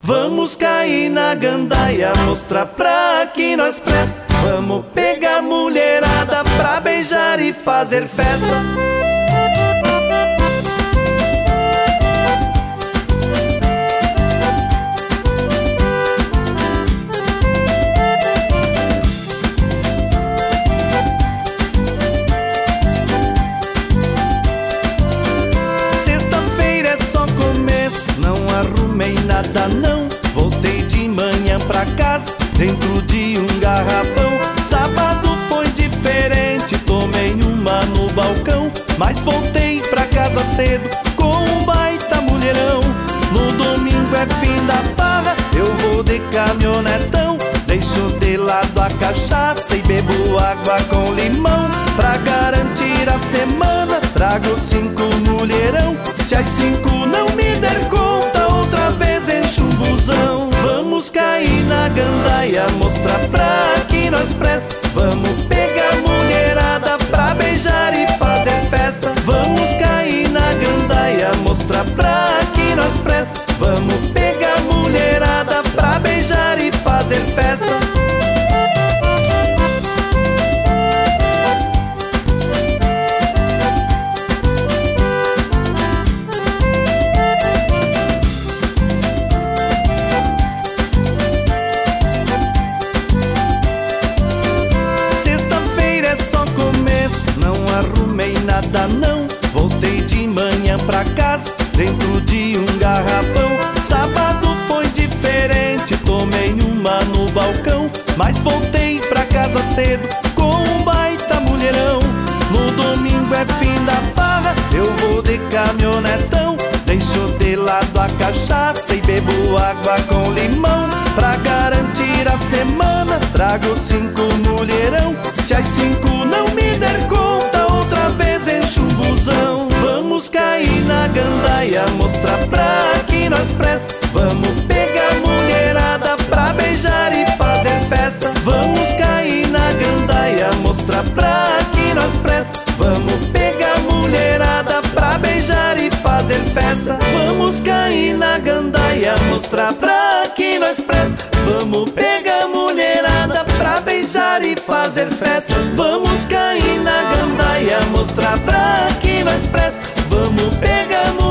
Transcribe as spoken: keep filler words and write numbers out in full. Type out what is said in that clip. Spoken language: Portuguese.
Vamos cair na gandaia, mostrar pra que nós presta. Vamos pegar mulherada pra beijar e fazer festa. Sexta-feira é só começo, não arrumei nada não. Voltei de manhã pra casa, dentro de um garrafão. Sábado foi diferente, tomei uma no balcão. Mas voltei pra casa cedo, com um baita mulherão. No domingo é fim da farra, eu vou de caminhonetão. Deixo de lado a cachaça e bebo água com limão. Pra garantir a semana, trago cinco mulherão. Se as cinco não me der conta, outra vez encho um busão. Vamos cair na gandaia, mostrar pra que nós presta. Vamos pegar mulherada pra beijar e fazer festa. Vamos cair na gandaia, mostrar pra que nós presta. Vamos pegar mulherada pra beijar e fazer festa. Nada não, voltei de manhã pra casa, dentro de um garrafão. Sábado foi diferente, tomei uma no balcão. Mas voltei pra casa cedo, com um baita mulherão. No domingo é fim da farra, eu vou de caminhonetão. Deixo de lado a cachaça e bebo água com limão. Pra garantir a semana, trago cinco mulherão. Se as cinco não me der conta, outra vez encho um busão. Vamos cair na gandaia, mostrar pra que nós presta. Vamos pegar mulherada pra beijar e fazer festa. Vamos cair na gandaia, mostrar pra que nós presta. Vamos pegar mulherada pra beijar e fazer festa. Vamos cair na gandaia, mostrar pra que nós presta. Vamos pegar mulherada pra beijar e fazer festa. Vamos cair na gandaia, mostrar pra que nós presta. Vamos pegar mulherada